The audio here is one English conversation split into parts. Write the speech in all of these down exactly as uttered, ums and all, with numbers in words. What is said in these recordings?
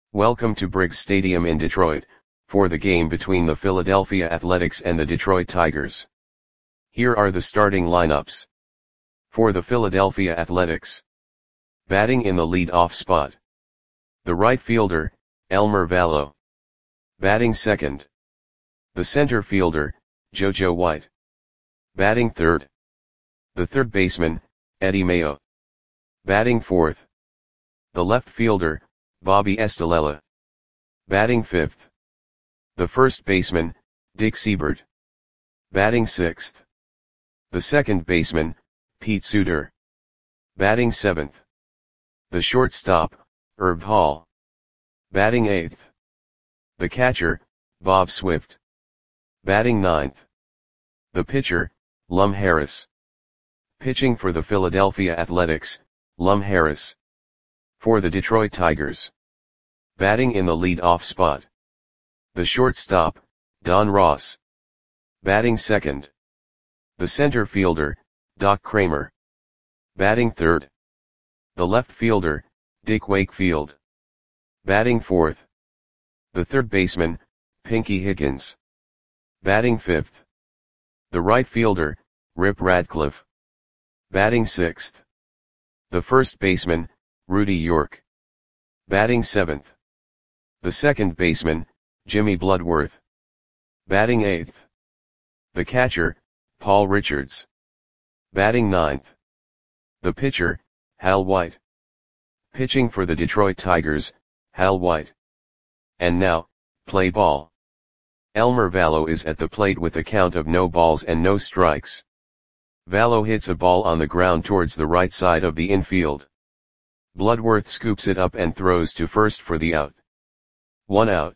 Welcome to Briggs Stadium in Detroit, for the game between the Philadelphia Athletics and the Detroit Tigers. Here are the starting lineups. For the Philadelphia Athletics. Batting in the lead-off spot. The right fielder, Elmer Valo. Batting second. The center fielder, JoJo White. Batting third. The third baseman, Eddie Mayo. Batting fourth. The left fielder, Bobby Estalella. Batting fifth. The first baseman, Dick Seibert. Batting sixth. The second baseman, Pete Suter. Batting seventh. The shortstop, Herb Hall. Batting eighth. The catcher, Bob Swift. Batting ninth. The pitcher, Lum Harris. Pitching for the Philadelphia Athletics, Lum Harris. For the Detroit Tigers. Batting in the lead-off spot. The shortstop, Don Ross. Batting second. The center fielder, Doc Kramer. Batting third. The left fielder, Dick Wakefield. Batting fourth. The third baseman, Pinky Higgins. Batting fifth. The right fielder, Rip Radcliffe. Batting sixth. The first baseman, Rudy York. Batting seventh. The second baseman, Jimmy Bloodworth. Batting eighth. The catcher, Paul Richards. Batting ninth. The pitcher, Hal White. Pitching for the Detroit Tigers, Hal White. And now, play ball. Elmer Valo is at the plate with a count of no balls and no strikes. Valo hits a ball on the ground towards the right side of the infield. Bloodworth scoops it up and throws to first for the out. One out.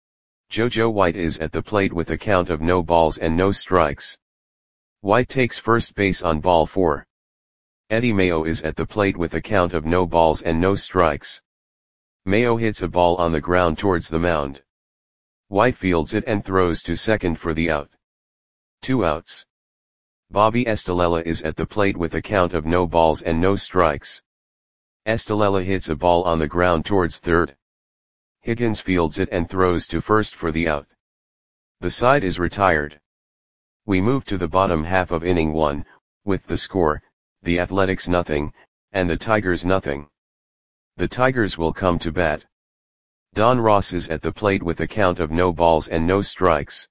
JoJo White is at the plate with a count of no balls and no strikes. White takes first base on ball four. Eddie Mayo is at the plate with a count of no balls and no strikes. Mayo hits a ball on the ground towards the mound. White fields it and throws to second for the out. Two outs. Bobby Estalella is at the plate with a count of no balls and no strikes. Estalella hits a ball on the ground towards third. Higgins fields it and throws to first for the out. The side is retired. We move to the bottom half of inning one, with the score, the Athletics nothing, and the Tigers nothing. The Tigers will come to bat. Don Ross is at the plate with a count of no balls and no strikes.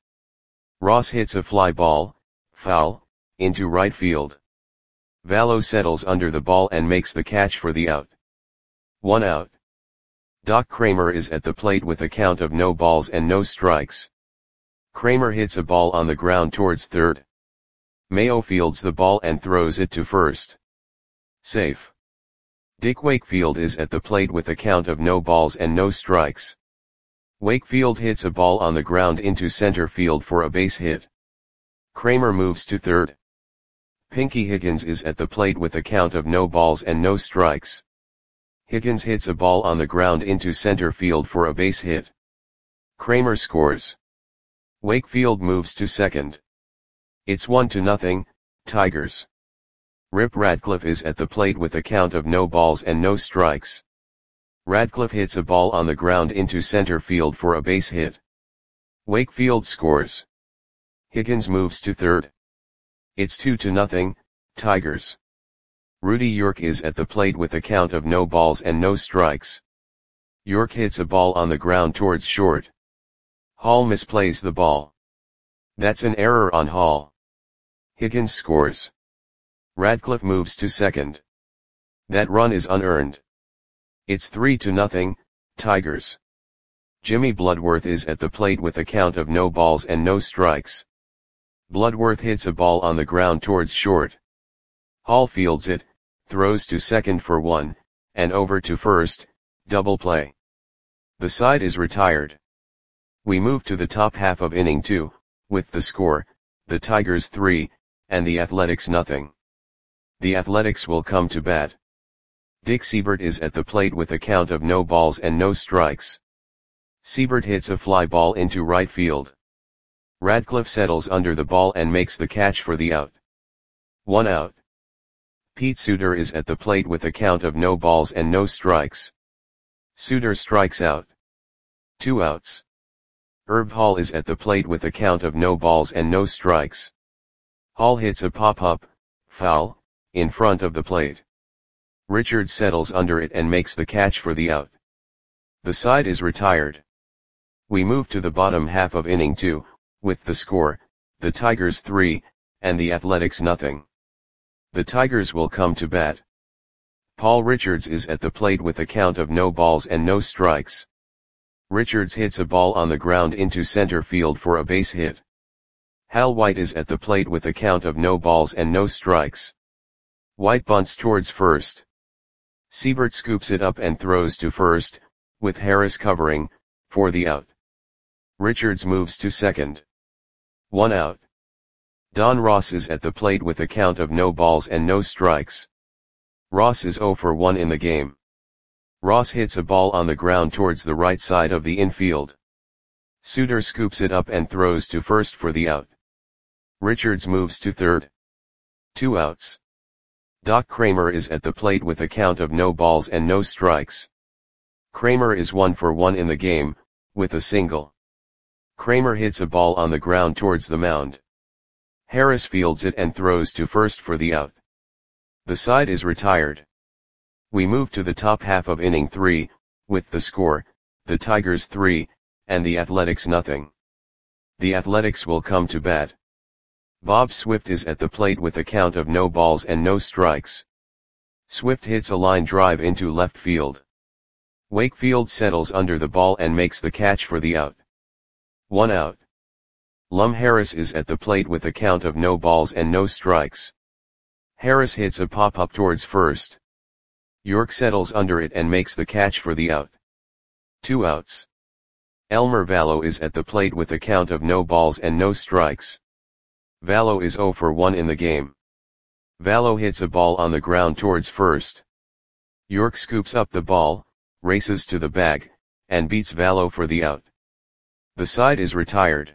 Ross hits a fly ball, foul, into right field. Valo settles under the ball and makes the catch for the out. One out. Doc Kramer is at the plate with a count of no balls and no strikes. Kramer hits a ball on the ground towards third. Mayo fields the ball and throws it to first. Safe. Dick Wakefield is at the plate with a count of no balls and no strikes. Wakefield hits a ball on the ground into center field for a base hit. Kramer moves to third. Pinky Higgins is at the plate with a count of no balls and no strikes. Higgins hits a ball on the ground into center field for a base hit. Kramer scores. Wakefield moves to second. It's one to nothing, Tigers. Rip Radcliffe is at the plate with a count of no balls and no strikes. Radcliffe hits a ball on the ground into center field for a base hit. Wakefield scores. Higgins moves to third. It's two to nothing, Tigers. Rudy York is at the plate with a count of no balls and no strikes. York hits a ball on the ground towards short. Hall misplays the ball. That's an error on Hall. Higgins scores. Radcliffe moves to second. That run is unearned. It's three to nothing, Tigers. Jimmy Bloodworth is at the plate with a count of no balls and no strikes. Bloodworth hits a ball on the ground towards short. Hall fields it, throws to second for one, and over to first, double play. The side is retired. We move to the top half of inning two, with the score, the Tigers three, and the Athletics nothing. The Athletics will come to bat. Dick Seibert is at the plate with a count of no balls and no strikes. Seibert hits a fly ball into right field. Radcliffe settles under the ball and makes the catch for the out. One out. Pete Suter is at the plate with a count of no balls and no strikes. Suter strikes out. Two outs. Herb Hall is at the plate with a count of no balls and no strikes. Hall hits a pop-up, foul, in front of the plate. Richards settles under it and makes the catch for the out. The side is retired. We move to the bottom half of inning two, with the score, the Tigers three, and the Athletics nothing. The Tigers will come to bat. Paul Richards is at the plate with a count of no balls and no strikes. Richards hits a ball on the ground into center field for a base hit. Hal White is at the plate with a count of no balls and no strikes. White bunts towards first. Siebert scoops it up and throws to first, with Harris covering, for the out. Richards moves to second. One out. Don Ross is at the plate with a count of no balls and no strikes. Ross is oh for one in the game. Ross hits a ball on the ground towards the right side of the infield. Suter scoops it up and throws to first for the out. Richards moves to third. Two outs. Doc Kramer is at the plate with a count of no balls and no strikes. Kramer is one for one in the game, with a single. Kramer hits a ball on the ground towards the mound. Harris fields it and throws to first for the out. The side is retired. We move to the top half of inning three, with the score, the Tigers three, and the Athletics nothing. The Athletics will come to bat. Bob Swift is at the plate with a count of no balls and no strikes. Swift hits a line drive into left field. Wakefield settles under the ball and makes the catch for the out. One out. Lum Harris is at the plate with a count of no balls and no strikes. Harris hits a pop-up towards first. York settles under it and makes the catch for the out. Two outs. Elmer Vallow is at the plate with a count of no balls and no strikes. Vallow is oh for one in the game. Vallow hits a ball on the ground towards first. York scoops up the ball, races to the bag, and beats Vallow for the out. The side is retired.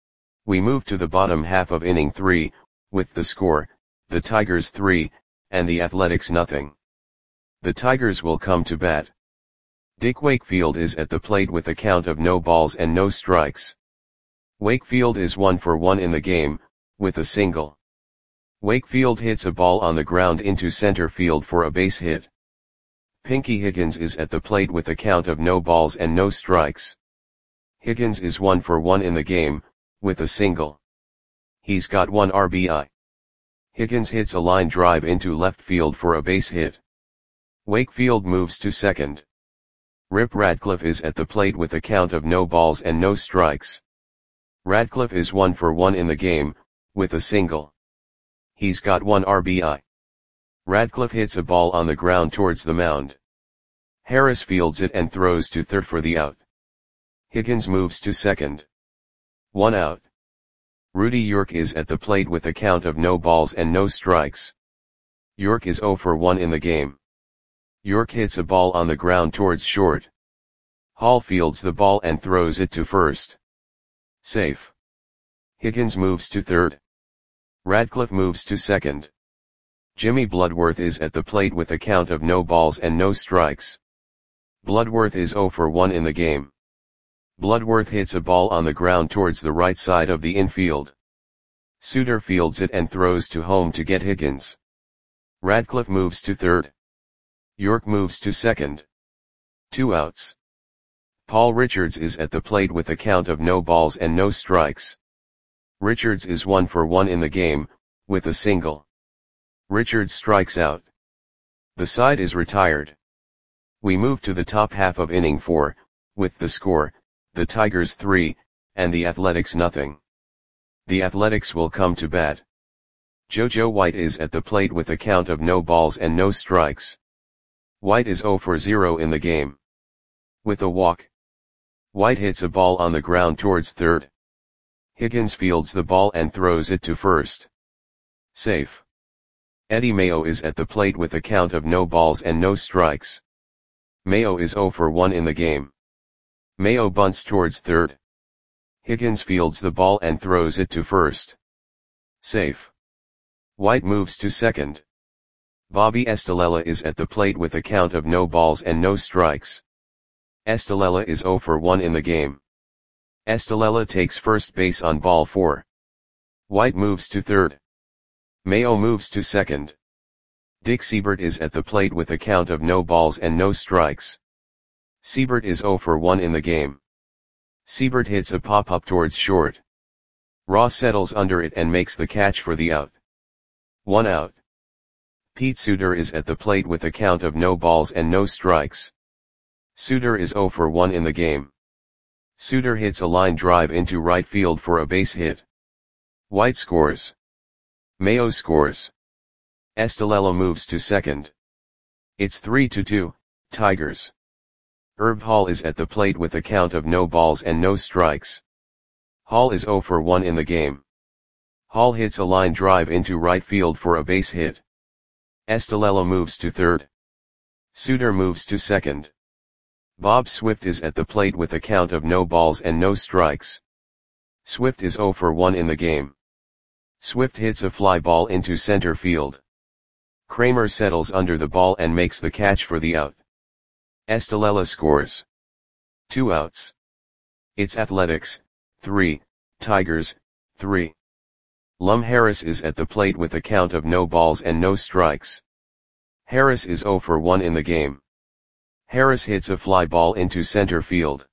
We move to the bottom half of inning three, with the score, the Tigers three, and the Athletics nothing. The Tigers will come to bat. Dick Wakefield is at the plate with a count of no balls and no strikes. Wakefield is one for one in the game, with a single. Wakefield hits a ball on the ground into center field for a base hit. Pinky Higgins is at the plate with a count of no balls and no strikes. Higgins is one for one in the game, with a single. He's got one R B I. Higgins hits a line drive into left field for a base hit. Wakefield moves to second. Rip Radcliffe is at the plate with a count of no balls and no strikes. Radcliffe is one for one in the game, with a single. He's got one R B I. Radcliffe hits a ball on the ground towards the mound. Harris fields it and throws to third for the out. Higgins moves to second. One out. Rudy York is at the plate with a count of no balls and no strikes. York is oh for one in the game. York hits a ball on the ground towards short. Hall fields the ball and throws it to first. Safe. Higgins moves to third. Radcliffe moves to second. Jimmy Bloodworth is at the plate with a count of no balls and no strikes. Bloodworth is oh for one in the game. Bloodworth hits a ball on the ground towards the right side of the infield. Suter fields it and throws to home to get Higgins. Radcliffe moves to third. York moves to second. Two outs. Paul Richards is at the plate with a count of no balls and no strikes. Richards is one for one in the game, with a single. Richards strikes out. The side is retired. We move to the top half of inning four, with the score, the Tigers three, and the Athletics nothing. The Athletics will come to bat. JoJo White is at the plate with a count of no balls and no strikes. White is oh for zero in the game. With a walk. White hits a ball on the ground towards third. Higgins fields the ball and throws it to first. Safe. Eddie Mayo is at the plate with a count of no balls and no strikes. Mayo is oh for one in the game. Mayo bunts towards third. Higgins fields the ball and throws it to first. Safe. White moves to second. Bobby Estalella is at the plate with a count of no balls and no strikes. Estalella is zero for one in the game. Estalella takes first base on ball four. White moves to third. Mayo moves to second. Dick Siebert is at the plate with a count of no balls and no strikes. Siebert is zero for one in the game. Siebert hits a pop-up towards short. Ross settles under it and makes the catch for the out. One out. Pete Suter is at the plate with a count of no balls and no strikes. Suter is zero for one in the game. Suter hits a line drive into right field for a base hit. White scores. Mayo scores. Estalella moves to second. It's three to two, Tigers. Herb Hall is at the plate with a count of no balls and no strikes. Hall is zero for one in the game. Hall hits a line drive into right field for a base hit. Estalella moves to third. Suter moves to second. Bob Swift is at the plate with a count of no balls and no strikes. Swift is zero for one in the game. Swift hits a fly ball into center field. Kramer settles under the ball and makes the catch for the out. Estalella scores. Two outs. It's Athletics, three, Tigers, three. Lum Harris is at the plate with a count of no balls and no strikes. Harris is zero for one in the game. Harris hits a fly ball into center field.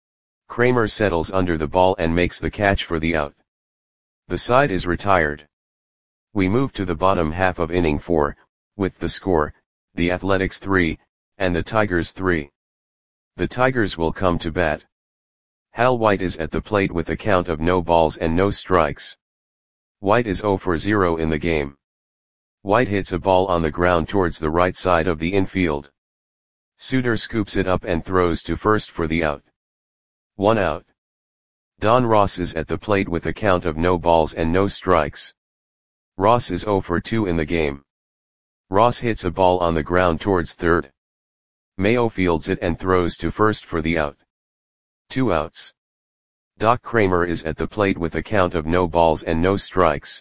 Kramer settles under the ball and makes the catch for the out. The side is retired. We move to the bottom half of inning four, with the score, the Athletics three, and the Tigers three. The Tigers will come to bat. Hal White is at the plate with a count of no balls and no strikes. White is zero for zero in the game. White hits a ball on the ground towards the right side of the infield. Suter scoops it up and throws to first for the out. One out. Don Ross is at the plate with a count of no balls and no strikes. Ross is zero for two in the game. Ross hits a ball on the ground towards third. Mayo fields it and throws to first for the out. Two outs. Doc Kramer is at the plate with a count of no balls and no strikes.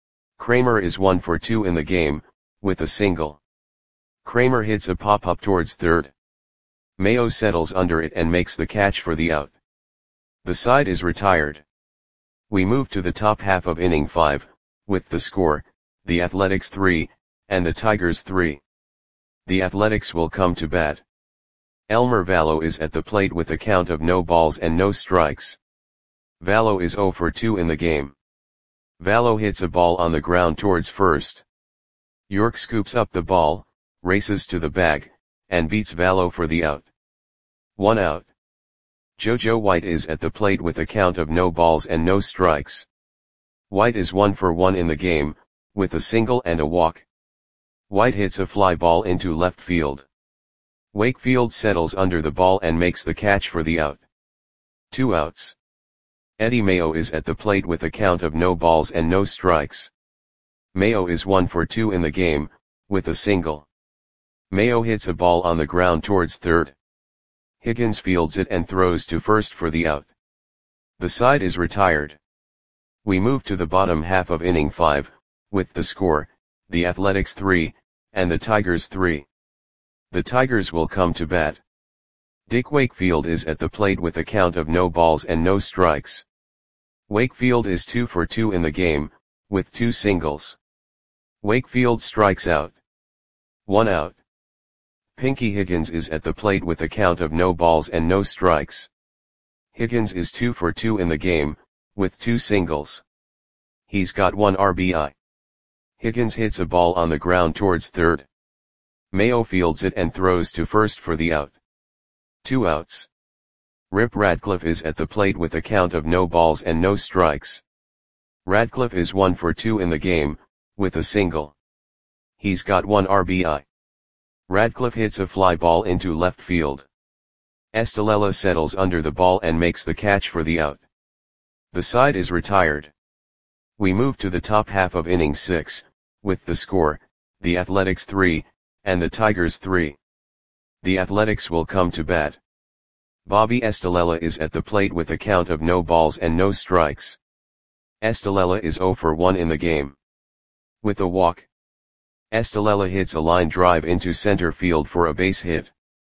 Kramer is one for two in the game, with a single. Kramer hits a pop-up towards third. Mayo settles under it and makes the catch for the out. The side is retired. We move to the top half of inning five, with the score, the Athletics three, and the Tigers three. The Athletics will come to bat. Elmer Vallow is at the plate with a count of no balls and no strikes. Vallow is zero for two in the game. Vallow hits a ball on the ground towards first. York scoops up the ball, races to the bag, and beats Vallow for the out. One out. JoJo White is at the plate with a count of no balls and no strikes. White is one for one in the game, with a single and a walk. White hits a fly ball into left field. Wakefield settles under the ball and makes the catch for the out. Two outs. Eddie Mayo is at the plate with a count of no balls and no strikes. Mayo is one for two in the game, with a single. Mayo hits a ball on the ground towards third. Higgins fields it and throws to first for the out. The side is retired. We move to the bottom half of inning five, with the score, the Athletics three, and the Tigers three. The Tigers will come to bat. Dick Wakefield is at the plate with a count of no balls and no strikes. Wakefield is two for two in the game, with two singles. Wakefield strikes out. One out. Pinky Higgins is at the plate with a count of no balls and no strikes. Higgins is two for two in the game, with two singles. He's got one R B I. Higgins hits a ball on the ground towards third. Mayo fields it and throws to first for the out. Two outs. Rip Radcliffe is at the plate with a count of no balls and no strikes. Radcliffe is one for two in the game, with a single. He's got one R B I. Radcliffe hits a fly ball into left field. Estalella settles under the ball and makes the catch for the out. The side is retired. We move to the top half of inning six, with the score, the Athletics three, and the Tigers three. The Athletics will come to bat. Bobby Estalella is at the plate with a count of no balls and no strikes. Estalella is zero for one in the game. With a walk. Estalella hits a line drive into center field for a base hit.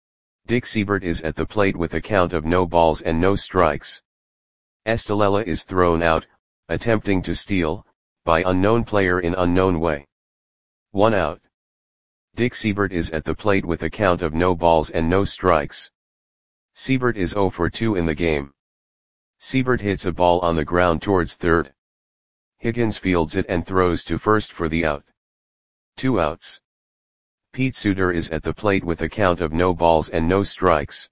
Dick Seibert is at the plate with a count of no balls and no strikes. Estalella is thrown out, attempting to steal, by unknown player in unknown way. One out. Dick Seibert is at the plate with a count of no balls and no strikes. Seibert is zero for two in the game. Seibert hits a ball on the ground towards third. Higgins fields it and throws to first for the out. Two outs. Pete Suter is at the plate with a count of no balls and no strikes.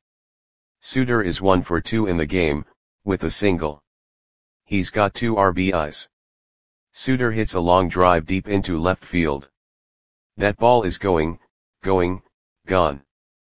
Suter is one for two in the game, with a single. He's got two R B Is. Suter hits a long drive deep into left field. That ball is going, going, gone.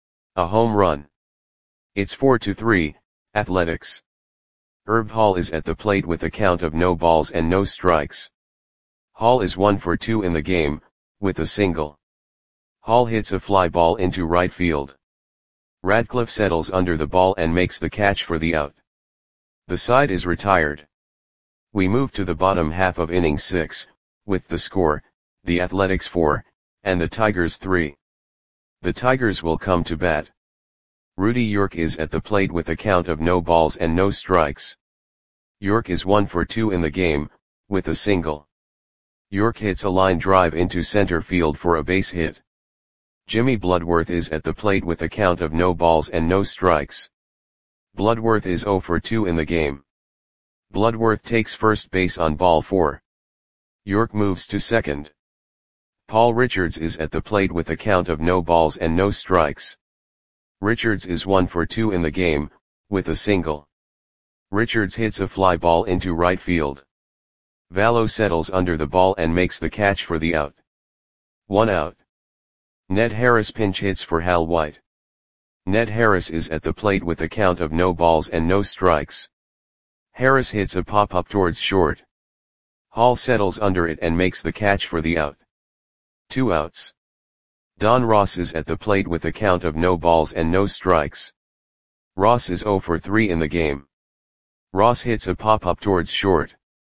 A home run. It's four to three, Athletics. Herb Hall is at the plate with a count of no balls and no strikes. Hall is one for two in the game, with a single. Hall hits a fly ball into right field. Radcliffe settles under the ball and makes the catch for the out. The side is retired. We move to the bottom half of inning six, with the score, the Athletics four, and the Tigers three. The Tigers will come to bat. Rudy York is at the plate with a count of no balls and no strikes. York is one for two in the game, with a single. York hits a line drive into center field for a base hit. Jimmy Bloodworth is at the plate with a count of no balls and no strikes. Bloodworth is zero for two in the game. Bloodworth takes first base on ball four. York moves to second. Paul Richards is at the plate with a count of no balls and no strikes. Richards is one for two in the game, with a single. Richards hits a fly ball into right field. Vallo settles under the ball and makes the catch for the out. One out. Ned Harris pinch hits for Hal White. Ned Harris is at the plate with a count of no balls and no strikes. Harris hits a pop-up towards short. Hall settles under it and makes the catch for the out. Two outs. Don Ross is at the plate with a count of no balls and no strikes. Ross is zero for three in the game. Ross hits a pop-up towards short.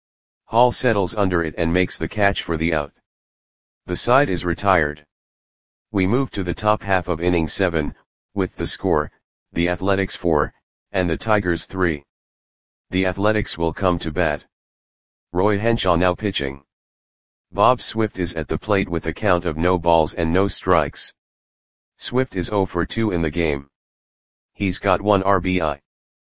Hall settles under it and makes the catch for the out. The side is retired. We move to the top half of inning seven, with the score, the Athletics four, and the Tigers three. The Athletics will come to bat. Roy Henshaw now pitching. Bob Swift is at the plate with a count of no balls and no strikes. Swift is zero for two in the game. He's got one R B I.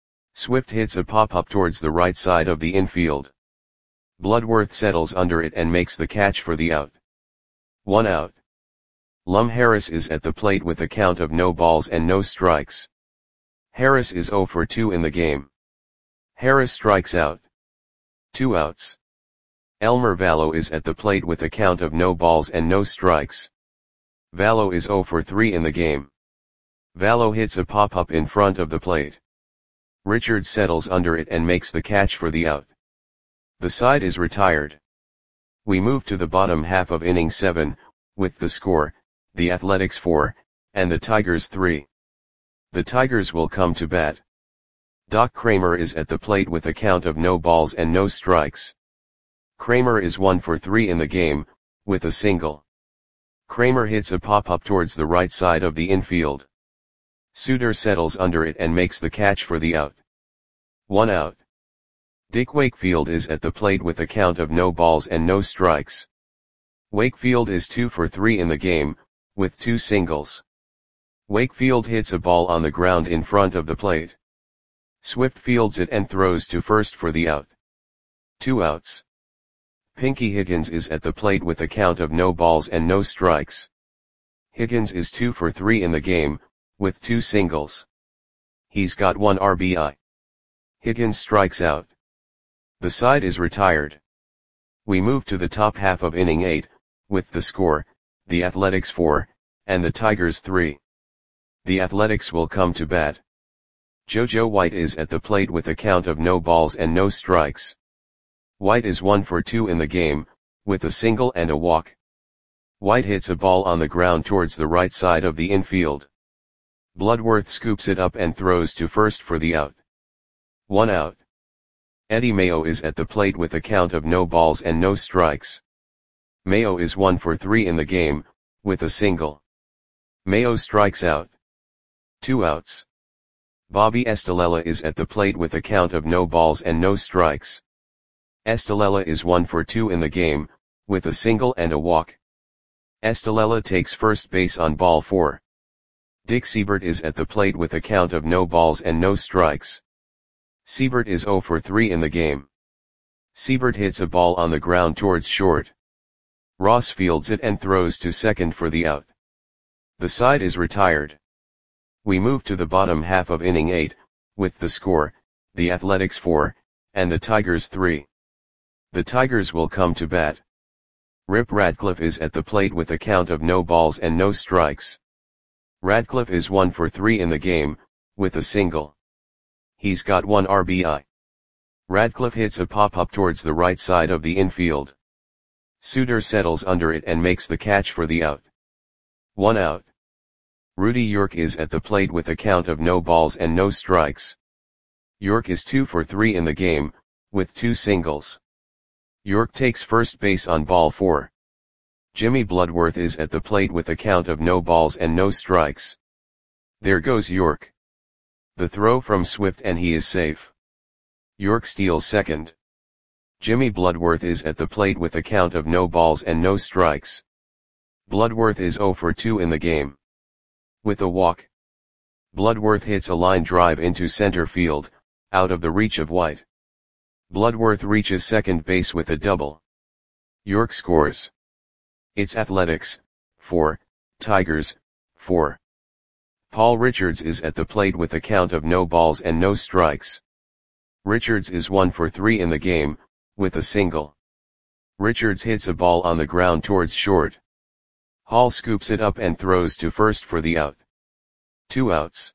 Swift hits a pop-up towards the right side of the infield. Bloodworth settles under it and makes the catch for the out. One out. Lum Harris is at the plate with a count of no balls and no strikes. Harris is zero for two in the game. Harris strikes out. Two outs. Elmer Vallo is at the plate with a count of no balls and no strikes. Vallo is zero for three in the game. Vallo hits a pop-up in front of the plate. Richards settles under it and makes the catch for the out. The side is retired. We move to the bottom half of inning seven, with the score, the Athletics four, and the Tigers three. The Tigers will come to bat. Doc Kramer is at the plate with a count of no balls and no strikes. Kramer is one for three in the game, with a single. Kramer hits a pop-up towards the right side of the infield. Suter settles under it and makes the catch for the out. One out. Dick Wakefield is at the plate with a count of no balls and no strikes. Wakefield is two for three in the game, with two singles. Wakefield hits a ball on the ground in front of the plate. Swift fields it and throws to first for the out. Two outs. Pinky Higgins is at the plate with a count of no balls and no strikes. Higgins is two for three in the game, with two singles. He's got one R B I. Higgins strikes out. The side is retired. We move to the top half of inning eight, with the score, the Athletics four, and the Tigers three. The Athletics will come to bat. JoJo White is at the plate with a count of no balls and no strikes. White is one for two in the game, with a single and a walk. White hits a ball on the ground towards the right side of the infield. Bloodworth scoops it up and throws to first for the out. One out. Eddie Mayo is at the plate with a count of no balls and no strikes. Mayo is one for three in the game, with a single. Mayo strikes out. Two outs. Bobby Estalella is at the plate with a count of no balls and no strikes. Estalella is one for two in the game, with a single and a walk. Estalella takes first base on ball four. Dick Seibert is at the plate with a count of no balls and no strikes. Seibert is zero for three in the game. Seibert hits a ball on the ground towards short. Ross fields it and throws to second for the out. The side is retired. We move to the bottom half of inning eight, with the score, the Athletics four, and the Tigers three. The Tigers will come to bat. Rip Radcliffe is at the plate with a count of no balls and no strikes. Radcliffe is one for three in the game, with a single. He's got one R B I. Radcliffe hits a pop-up towards the right side of the infield. Suter settles under it and makes the catch for the out. One out. Rudy York is at the plate with a count of no balls and no strikes. York is two for three in the game, with two singles. York takes first base on ball four. Jimmy Bloodworth is at the plate with a count of no balls and no strikes. There goes York. The throw from Swift and he is safe. York steals second. Jimmy Bloodworth is at the plate with a count of no balls and no strikes. Bloodworth is zero for two in the game. With a walk. Bloodworth hits a line drive into center field, out of the reach of White. Bloodworth reaches second base with a double. York scores. It's Athletics, four, Tigers, four. Paul Richards is at the plate with a count of no balls and no strikes. Richards is one for three in the game, with a single. Richards hits a ball on the ground towards short. Hall scoops it up and throws to first for the out. Two outs.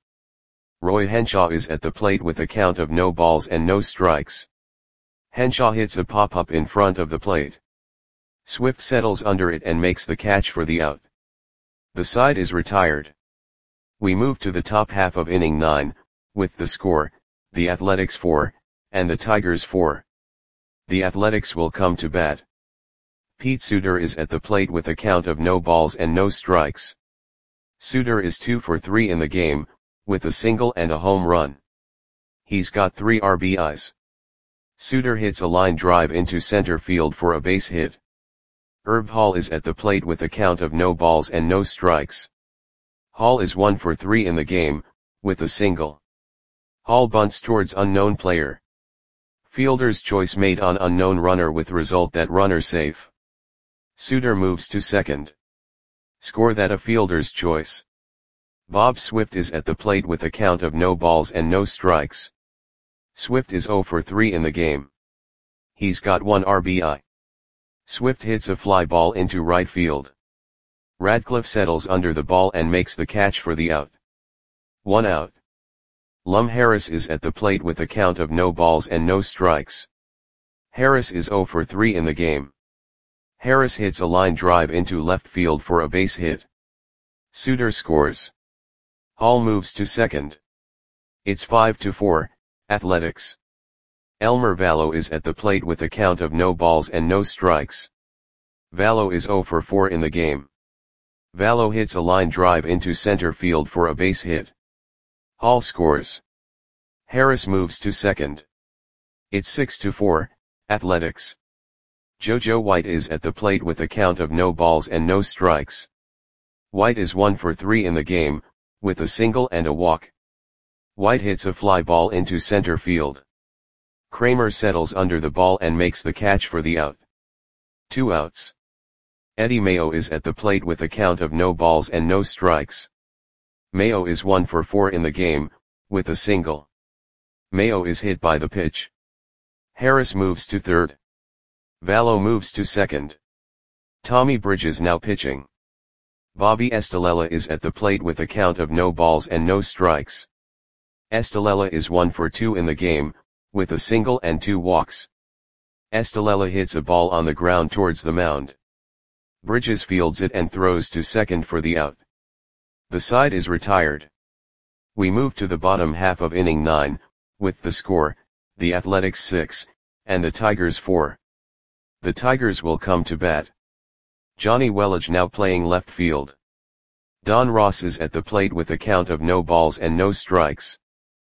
Roy Henshaw is at the plate with a count of no balls and no strikes. Henshaw hits a pop-up in front of the plate. Swift settles under it and makes the catch for the out. The side is retired. We move to the top half of inning nine, with the score, the Athletics four, and the Tigers four. The Athletics will come to bat. Pete Suter is at the plate with a count of no balls and no strikes. Suter is two for three in the game, with a single and a home run. He's got three R B Is. Suter hits a line drive into center field for a base hit. Herb Hall is at the plate with a count of no balls and no strikes. Hall is one for three in the game, with a single. Hall bunts towards unknown player. Fielder's choice made on unknown runner with result that runner safe. Suter moves to second. Score that a fielder's choice. Bob Swift is at the plate with a count of no balls and no strikes. Swift is zero for three in the game. He's got one R B I. Swift hits a fly ball into right field. Radcliffe settles under the ball and makes the catch for the out. One out. Lum Harris is at the plate with a count of no balls and no strikes. Harris is zero for three in the game. Harris hits a line drive into left field for a base hit. Suter scores. Hall moves to second. It's five to four, Athletics. Elmer Vallow is at the plate with a count of no balls and no strikes. Vallow is zero for four in the game. Vallow hits a line drive into center field for a base hit. Hall scores. Harris moves to second. It's six to four, Athletics. JoJo White is at the plate with a count of no balls and no strikes. White is one for three in the game, with a single and a walk. White hits a fly ball into center field. Kramer settles under the ball and makes the catch for the out. Two outs. Eddie Mayo is at the plate with a count of no balls and no strikes. Mayo is one for four in the game, with a single. Mayo is hit by the pitch. Harris moves to third. Vallow moves to second. Tommy Bridges now pitching. Bobby Estalella is at the plate with a count of no balls and no strikes. Estalella is one for two in the game, with a single and two walks. Estalella hits a ball on the ground towards the mound. Bridges fields it and throws to second for the out. The side is retired. We move to the bottom half of inning nine, with the score, the Athletics six, and the Tigers four. The Tigers will come to bat. Johnny Welage now playing left field. Don Ross is at the plate with a count of no balls and no strikes.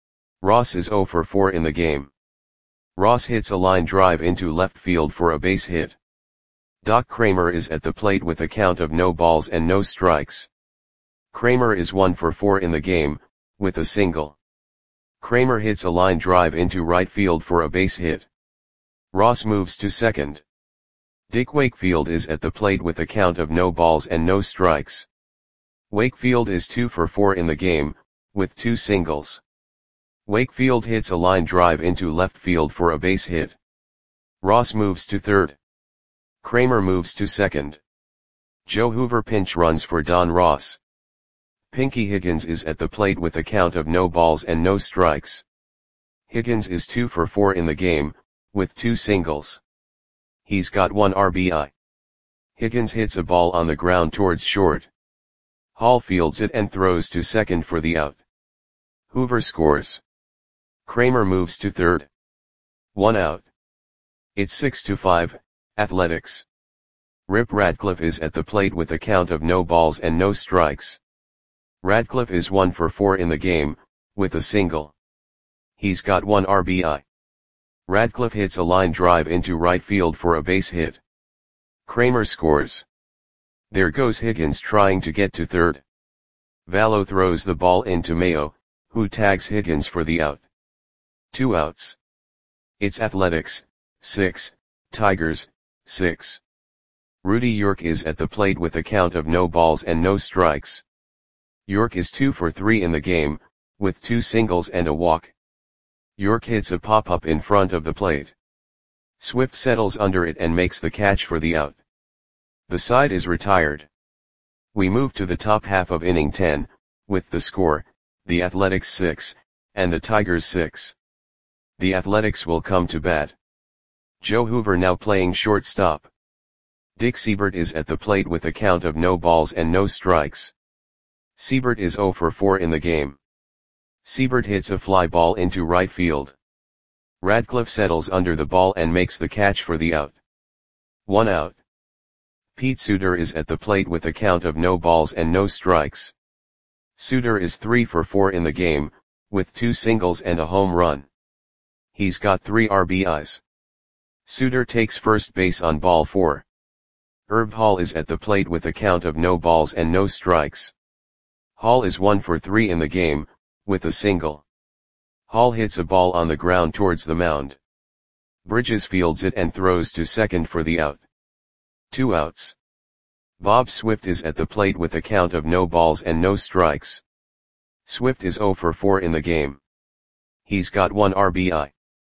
Ross is zero for four in the game. Ross hits a line drive into left field for a base hit. Doc Kramer is at the plate with a count of no balls and no strikes. Kramer is one for four in the game, with a single. Kramer hits a line drive into right field for a base hit. Ross moves to second. Dick Wakefield is at the plate with a count of no balls and no strikes. Wakefield is two for four in the game, with two singles. Wakefield hits a line drive into left field for a base hit. Ross moves to third. Kramer moves to second. Joe Hoover pinch runs for Don Ross. Pinky Higgins is at the plate with a count of no balls and no strikes. Higgins is two for four in the game, with two singles. He's got one R B I. Higgins hits a ball on the ground towards short. Hall fields it and throws to second for the out. Hoover scores. Kramer moves to third. One out. It's six to five, Athletics. Rip Radcliffe is at the plate with a count of no balls and no strikes. Radcliffe is one for four in the game, with a single. He's got one R B I. Radcliffe hits a line drive into right field for a base hit. Kramer scores. There goes Higgins trying to get to third. Vallo throws the ball into Mayo, who tags Higgins for the out. Two outs. It's Athletics, six, Tigers, six. Rudy York is at the plate with a count of no balls and no strikes. York is two for three in the game, with two singles and a walk. York hits a pop-up in front of the plate. Swift settles under it and makes the catch for the out. The side is retired. We move to the top half of inning ten, with the score, the Athletics six, and the Tigers six. The Athletics will come to bat. Joe Hoover now playing shortstop. Dick Siebert is at the plate with a count of no balls and no strikes. Siebert is zero for four in the game. Siebert hits a fly ball into right field. Radcliffe settles under the ball and makes the catch for the out. One out. Pete Suter is at the plate with a count of no balls and no strikes. Suter is three for four in the game, with two singles and a home run. He's got three R B Is. Suter takes first base on ball four. Herb Hall is at the plate with a count of no balls and no strikes. Hall is one for three in the game, with a single. Hall hits a ball on the ground towards the mound. Bridges fields it and throws to second for the out. Two outs. Bob Swift is at the plate with a count of no balls and no strikes. Swift is zero for four in the game. He's got one R B I.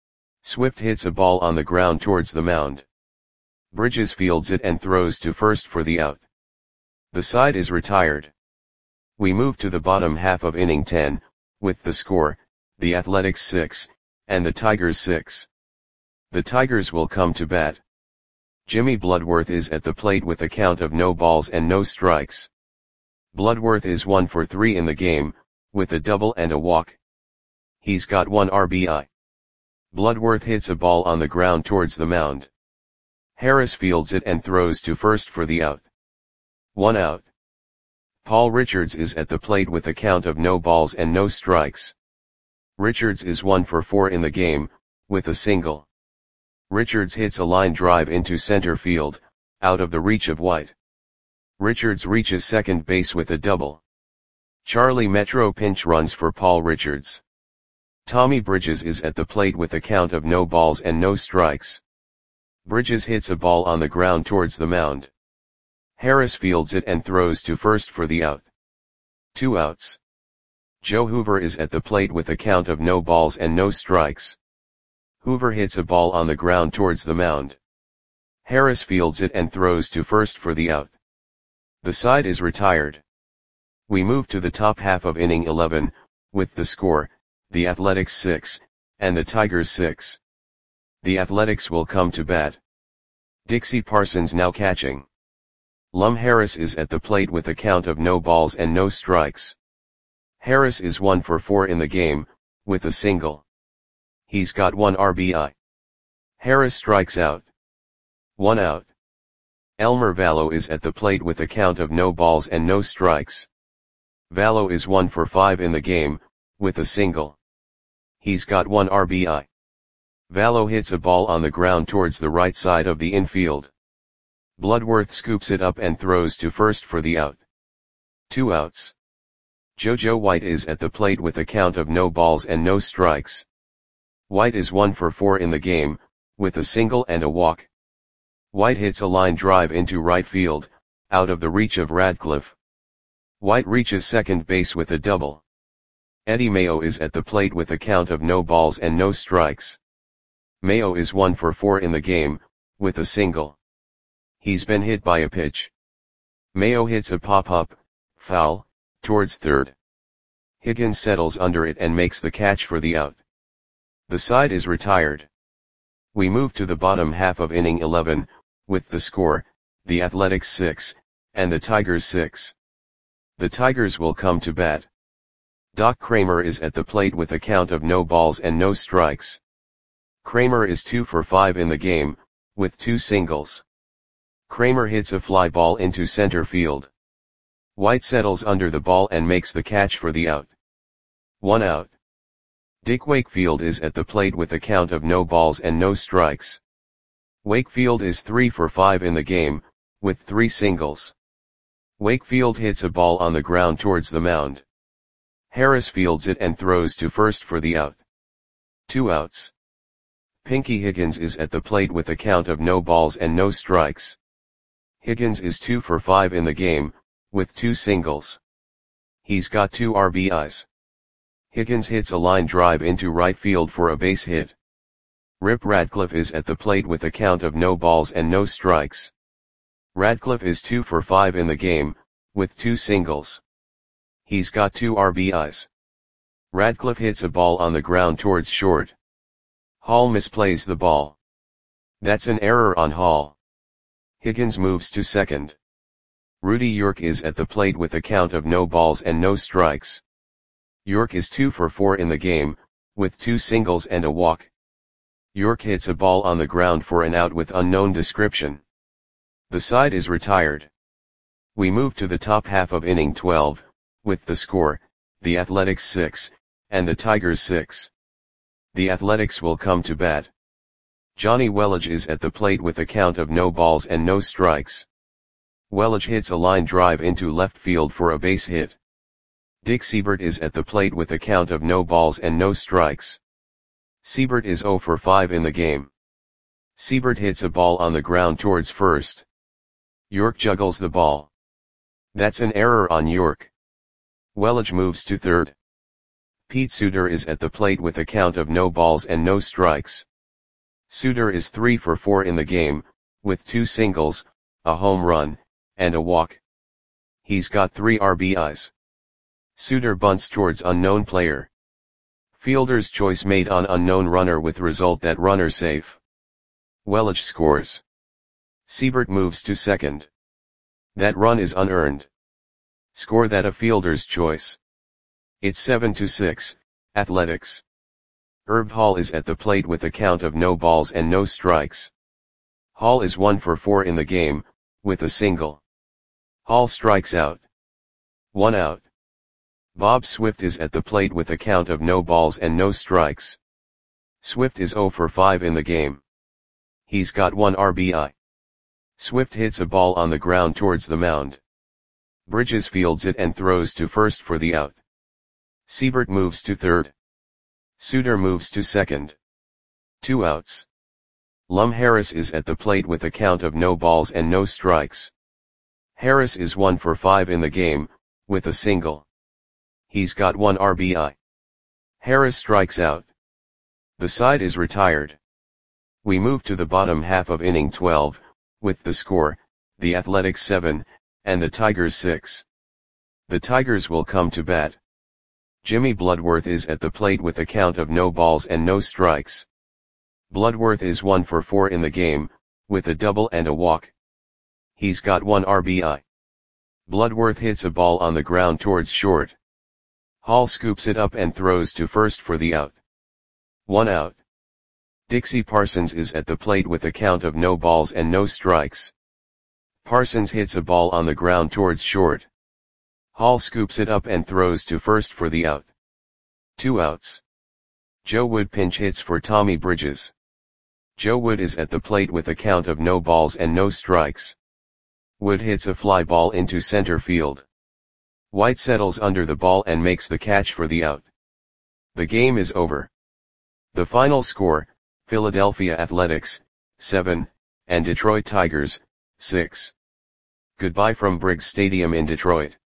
Swift hits a ball on the ground towards the mound. Bridges fields it and throws to first for the out. The side is retired. We move to the bottom half of inning ten, with the score, the Athletics six, and the Tigers six. The Tigers will come to bat. Jimmy Bloodworth is at the plate with a count of no balls and no strikes. Bloodworth is one for three in the game, with a double and a walk. He's got one R B I. Bloodworth hits a ball on the ground towards the mound. Harris fields it and throws to first for the out. One out. Paul Richards is at the plate with a count of no balls and no strikes. Richards is one for four in the game, with a single. Richards hits a line drive into center field, out of the reach of White. Richards reaches second base with a double. Charlie Metro pinch runs for Paul Richards. Tommy Bridges is at the plate with a count of no balls and no strikes. Bridges hits a ball on the ground towards the mound. Harris fields it and throws to first for the out. Two outs. Joe Hoover is at the plate with a count of no balls and no strikes. Hoover hits a ball on the ground towards the mound. Harris fields it and throws to first for the out. The side is retired. We move to the top half of inning eleven, with the score, the Athletics six, and the Tigers six. The Athletics will come to bat. Dixie Parsons now catching. Lum Harris is at the plate with a count of no balls and no strikes. Harris is one for four in the game, with a single. He's got one R B I. Harris strikes out. One out. Elmer Vallo is at the plate with a count of no balls and no strikes. Vallo is one for five in the game, with a single. He's got one R B I. Vallo hits a ball on the ground towards the right side of the infield. Bloodworth scoops it up and throws to first for the out. Two outs. Jojo White is at the plate with a count of no balls and no strikes. White is one for four in the game, with a single and a walk. White hits a line drive into right field, out of the reach of Radcliffe. White reaches second base with a double. Eddie Mayo is at the plate with a count of no balls and no strikes. Mayo is one for four in the game, with a single. He's been hit by a pitch. Mayo hits a pop-up, foul, towards third. Higgins settles under it and makes the catch for the out. The side is retired. We move to the bottom half of inning eleven, with the score, the Athletics six, and the Tigers six. The Tigers will come to bat. Doc Kramer is at the plate with a count of no balls and no strikes. Kramer is two for five in the game, with two singles. Kramer hits a fly ball into center field. White settles under the ball and makes the catch for the out. One out. Dick Wakefield is at the plate with a count of no balls and no strikes. Wakefield is three for five in the game, with three singles. Wakefield hits a ball on the ground towards the mound. Harris fields it and throws to first for the out. Two outs. Pinky Higgins is at the plate with a count of no balls and no strikes. Higgins is two for five in the game, with two singles. He's got two R B Is. Higgins hits a line drive into right field for a base hit. Rip Radcliffe is at the plate with a count of no balls and no strikes. Radcliffe is two for five in the game, with two singles. He's got two R B Is. Radcliffe hits a ball on the ground towards short. Hall misplays the ball. That's an error on Hall. Higgins moves to second. Rudy York is at the plate with a count of no balls and no strikes. York is two for four in the game, with two singles and a walk. York hits a ball on the ground for an out with unknown description. The side is retired. We move to the top half of inning twelve, with the score, the Athletics six, and the Tigers six. The Athletics will come to bat. Johnny Welage is at the plate with a count of no balls and no strikes. Welage hits a line drive into left field for a base hit. Dick Siebert is at the plate with a count of no balls and no strikes. Siebert is zero for five in the game. Siebert hits a ball on the ground towards first. York juggles the ball. That's an error on York. Welage moves to third. Pete Suter is at the plate with a count of no balls and no strikes. Suter is three for four in the game, with two singles, a home run, and a walk. He's got three R B Is. Suter bunts towards unknown player. Fielder's choice made on unknown runner with result that runner safe. Welage scores. Siebert moves to second. That run is unearned. Score that a fielder's choice. It's seven to six, Athletics. Herb Hall is at the plate with a count of no balls and no strikes. Hall is one for four in the game, with a single. Hall strikes out. One out. Bob Swift is at the plate with a count of no balls and no strikes. Swift is zero for five in the game. He's got one R B I. Swift hits a ball on the ground towards the mound. Bridges fields it and throws to first for the out. Siebert moves to third. Suter moves to second. Two outs. Lum Harris is at the plate with a count of no balls and no strikes. Harris is one for five in the game, with a single. He's got one R B I. Harris strikes out. The side is retired. We move to the bottom half of inning twelve, with the score, the Athletics seven, and the Tigers six. The Tigers will come to bat. Jimmy Bloodworth is at the plate with a count of no balls and no strikes. Bloodworth is one for four in the game, with a double and a walk. He's got one R B I. Bloodworth hits a ball on the ground towards short. Hall scoops it up and throws to first for the out. One out. Dixie Parsons is at the plate with a count of no balls and no strikes. Parsons hits a ball on the ground towards short. Hall scoops it up and throws to first for the out. Two outs. Joe Wood pinch hits for Tommy Bridges. Joe Wood is at the plate with a count of no balls and no strikes. Wood hits a fly ball into center field. White settles under the ball and makes the catch for the out. The game is over. The final score, Philadelphia Athletics, seven, and Detroit Tigers, six. Goodbye from Briggs Stadium in Detroit.